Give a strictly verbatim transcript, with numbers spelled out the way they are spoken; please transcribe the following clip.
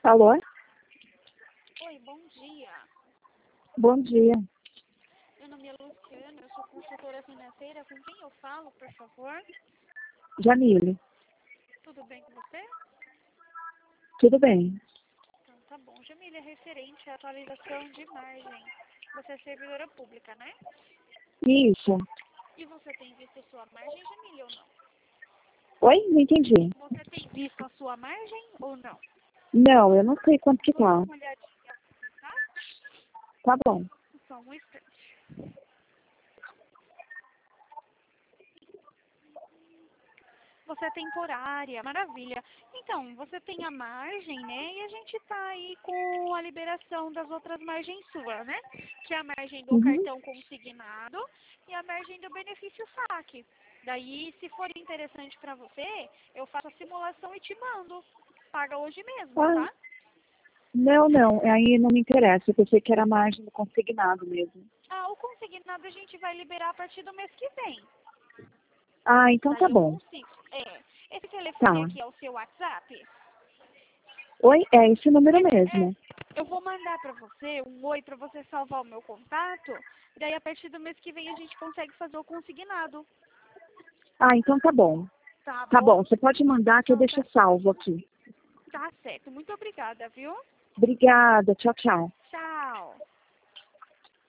Alô? Oi, bom dia. Bom dia. Meu nome é Luciana, eu sou consultora financeira. Com quem eu falo, por favor? Jamile. Tudo bem com você? Tudo bem? Então, tá bom. Jamília, é referente à atualização de margem. Você é servidora pública, né? Isso. E você tem visto a sua margem, Jamília, ou não? Oi? Não entendi. Você tem visto a sua margem ou não? Não, eu não sei quanto que Vou dar tá. uma olhadinha aqui, tá? Tá bom. Só um instante. Você é temporária, maravilha. Então, você tem a margem, né? E a gente tá aí com a liberação das outras margens suas, né? Que é a margem do Uhum. cartão consignado e a margem do benefício saque. Daí, se for interessante para você, eu faço a simulação e te mando. Paga hoje mesmo, Ah, tá? não, não. Aí não me interessa. Eu pensei que era a margem do consignado mesmo. Ah, o consignado a gente vai liberar a partir do mês que vem. Ah, então tá Daí eu bom. consigo. É. Esse Tá. telefone aqui é o seu WhatsApp? Oi? É esse número É, é, mesmo. eu vou mandar pra você um oi pra você salvar o meu contato. E daí a partir do mês que vem a gente consegue fazer o consignado. Ah, então tá bom. Tá Tá bom? bom. Você pode mandar que eu Então deixo tá, salvo aqui. tá certo. Muito obrigada, viu? Obrigada. Tchau, tchau. Tchau.